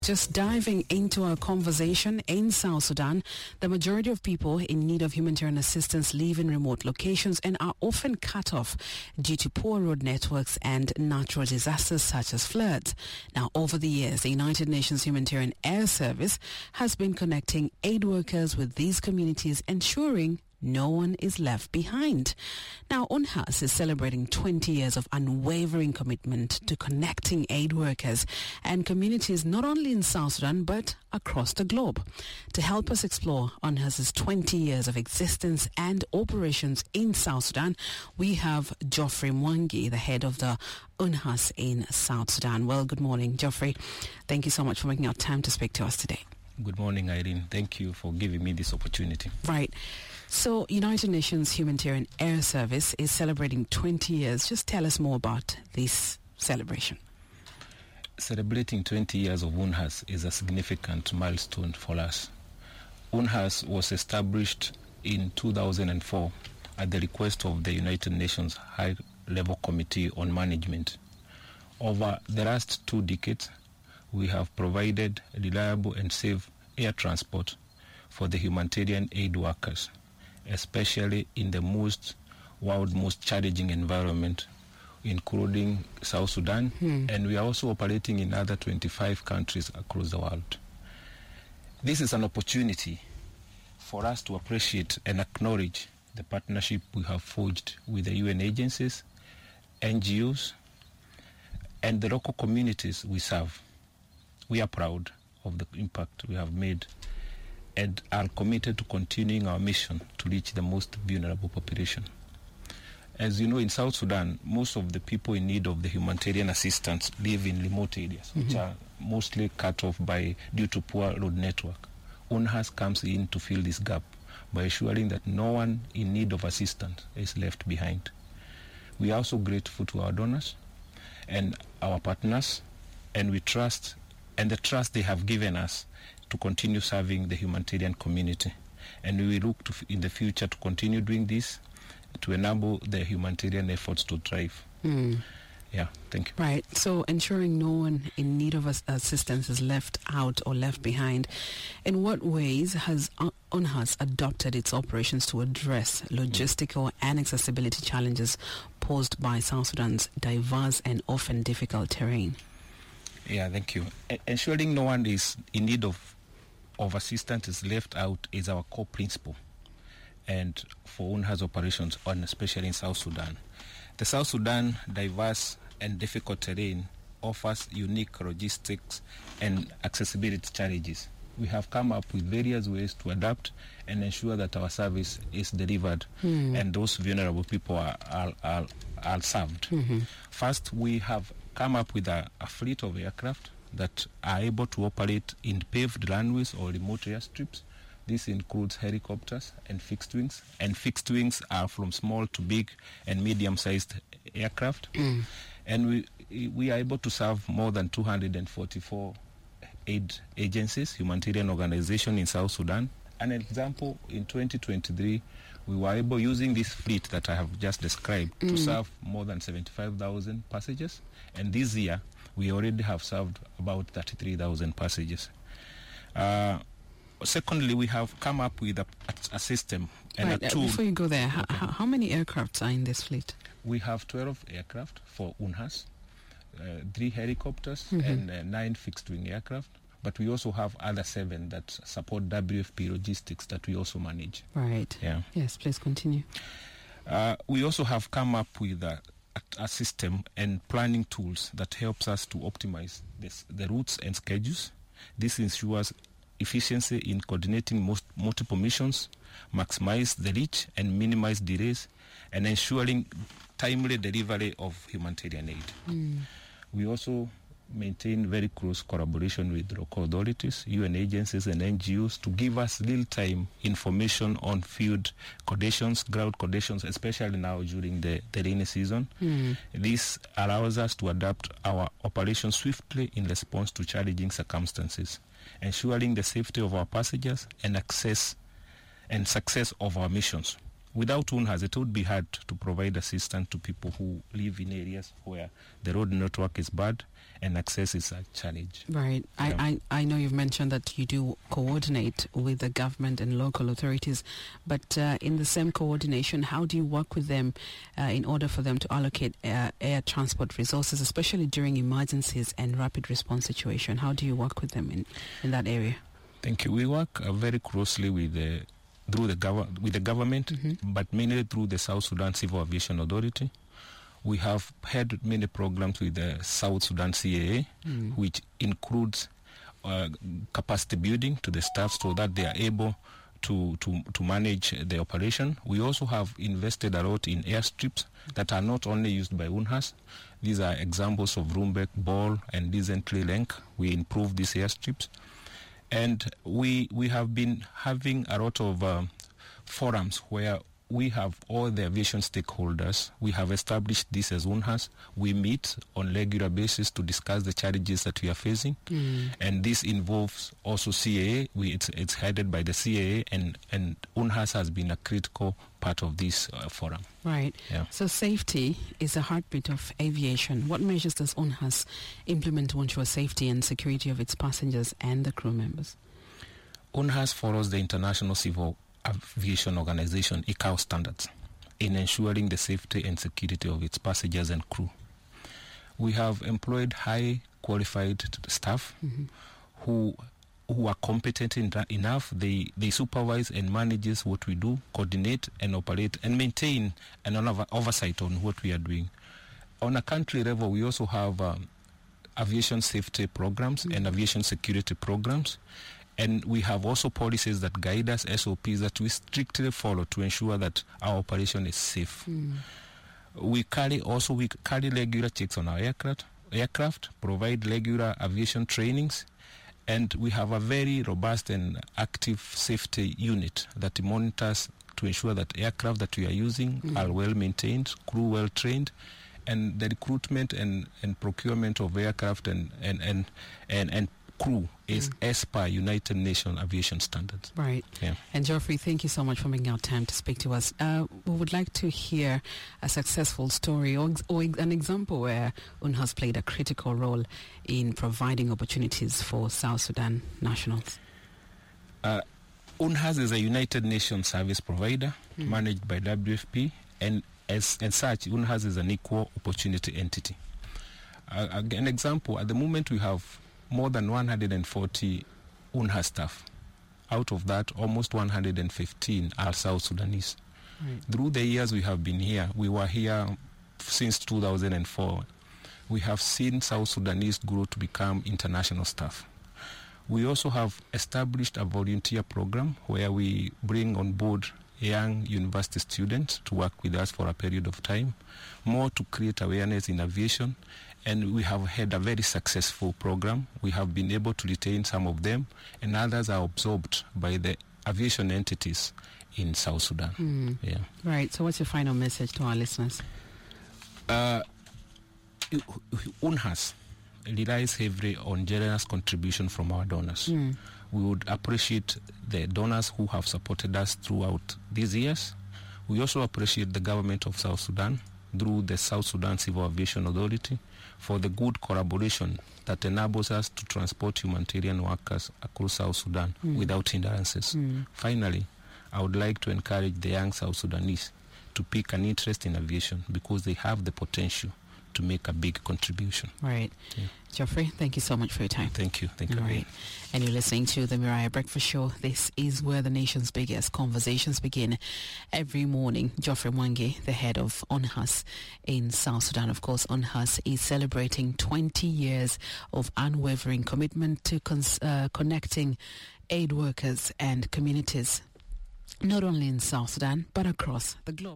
Just diving into our conversation, in South Sudan, the majority of people in need of humanitarian assistance live in remote locations and are often cut off due to poor road networks and natural disasters such as floods. Now, over the years, the United Nations Humanitarian Air Service has been connecting aid workers with these communities, ensuring no one is left behind. Now, UNHAS is celebrating 20 years of unwavering commitment to connecting aid workers and communities not only in South Sudan but across the globe. To help us explore UNHAS's 20 years of existence and operations in South Sudan, we have Geoffrey Mwangi, the head of the UNHAS in South Sudan. Well, good morning, Geoffrey. Thank you so much for making out time to speak to us today. Good morning, Irene. Thank you for giving me this opportunity. Right. So, United Nations Humanitarian Air Service is celebrating 20 years. Just tell us more about this celebration. Celebrating 20 years of UNHAS is a significant milestone for us. UNHAS was established in 2004 at the request of the United Nations High-Level Committee on Management. Over the last 2 decades, we have provided reliable and safe air transport for the humanitarian aid workers, especially in the world's most challenging environment, including South Sudan, and we are also operating in other 25 countries across the world. This is an opportunity for us to appreciate and acknowledge the partnership we have forged with the UN agencies, NGOs, and the local communities we serve. We are proud of the impact we have made and are committed to continuing our mission to reach the most vulnerable population. As you know, in South Sudan, most of the people in need of the humanitarian assistance live in remote areas, which are mostly cut off due to poor road network. UNHAS comes in to fill this gap by ensuring that no one in need of assistance is left behind. We are also grateful to our donors and our partners, and the trust they have given us to continue serving the humanitarian community. And we look to, in the future, to continue doing this to enable the humanitarian efforts to thrive. Yeah, thank you. Right. So ensuring no one in need of assistance is left out or left behind. In what ways has UNHAS adopted its operations to address logistical and accessibility challenges posed by South Sudan's diverse and often difficult terrain? Yeah, thank you. Ensuring no one is in need of assistance is left out is our core principle, and for UNHAS operations, especially in South Sudan. The South Sudan diverse and difficult terrain offers unique logistics and accessibility challenges. We have come up with various ways to adapt and ensure that our service is delivered and those vulnerable people are served. First, we have come up with a fleet of aircraft that are able to operate in paved runways or remote airstrips. This includes helicopters and fixed wings. And fixed wings are from small to big and medium-sized aircraft. And we are able to serve more than 244 aid agencies, humanitarian organizations in South Sudan. An example, in 2023, we were able, using this fleet that I have just described, to serve more than 75,000 passengers. And this year, we already have served about 33,000 passengers. Secondly, we have come up with a system and a tool. Before you go there, how many aircrafts are in this fleet? We have 12 aircraft for UNHAS, 3 helicopters, and 9 fixed-wing aircraft. But we also have other 7 that support WFP logistics that we also manage. Right. Yeah. Yes, please continue. We also have come up with a system and planning tools that helps us to optimize the routes and schedules. This ensures efficiency in coordinating multiple missions, maximize the reach and minimize delays, and ensuring timely delivery of humanitarian aid. We also maintain very close collaboration with local authorities, UN agencies and NGOs to give us real-time information on field conditions, ground conditions, especially now during the rainy season. This allows us to adapt our operations swiftly in response to challenging circumstances, ensuring the safety of our passengers and success of our missions. Without UNHAS, it would be hard to provide assistance to people who live in areas where the road network is bad and access is a challenge. Right. Yeah. I know you've mentioned that you do coordinate with the government and local authorities, but in the same coordination, how do you work with them in order for them to allocate air transport resources, especially during emergencies and rapid response situation? How do you work with them in that area? Thank you. We work very closely with the government, but mainly through the South Sudan Civil Aviation Authority. We have had many programs with the South Sudan CAA, which includes capacity building to the staff so that they are able to manage the operation. We also have invested a lot in airstrips that are not only used by UNHAS. These are examples of Rumbek, Ball, and Decently Link. We improved these airstrips. And we have been having a lot of forums where we have all the aviation stakeholders. We have established this as UNHAS. We meet on regular basis to discuss the challenges that we are facing. And this involves also CAA. It's headed by the CAA, and UNHAS has been a critical part of this forum. Right. Yeah. So safety is a heartbeat of aviation. What measures does UNHAS implement to ensure safety and security of its passengers and the crew members? UNHAS follows the International Civil Aviation Organization ICAO standards in ensuring the safety and security of its passengers and crew. We have employed high qualified staff who are competent enough. They supervise and manages what we do, coordinate and operate and maintain an oversight on what we are doing. On a country level, we also have aviation safety programs and aviation security programs. And we have also policies that guide us, SOPs that we strictly follow to ensure that our operation is safe. We carry regular checks on our aircraft, provide regular aviation trainings, and we have a very robust and active safety unit that monitors to ensure that aircraft that we are using are well maintained, crew well trained, and the recruitment and procurement of aircraft and crew is as per United Nations aviation standards. Right. Yeah. And Geoffrey, thank you so much for making our time to speak to us. We would like to hear a successful story or an example where UNHAS played a critical role in providing opportunities for South Sudan nationals. UNHAS is a United Nations service provider managed by WFP, and as such, UNHAS is an equal opportunity entity. An example, at the moment we have more than 140 UNHAS staff. Out of that, almost 115 are South Sudanese. Through the years we have been here, we were here since 2004. We have seen South Sudanese grow to become international staff. We also have established a volunteer program where we bring on board young university students to work with us for a period of time, more to create awareness in aviation. And we have had a very successful program. We have been able to retain some of them, and others are absorbed by the aviation entities in South Sudan. Yeah. Right. So what's your final message to our listeners? UNHAS relies heavily on generous contribution from our donors. We would appreciate the donors who have supported us throughout these years. We also appreciate the government of South Sudan through the South Sudan Civil Aviation Authority for the good collaboration that enables us to transport humanitarian workers across South Sudan without hindrances. Finally, I would like to encourage the young South Sudanese to pick an interest in aviation because they have the potential to make a big contribution. Right. Yeah. Geoffrey, thank you so much for your time. Thank you. Thank you. All right. And you're listening to the Mariah Breakfast Show. This is where the nation's biggest conversations begin every morning. Geoffrey Mwangi, the head of UNHAS in South Sudan. Of course, UNHAS is celebrating 20 years of unwavering commitment to connecting aid workers and communities, not only in South Sudan, but across the globe.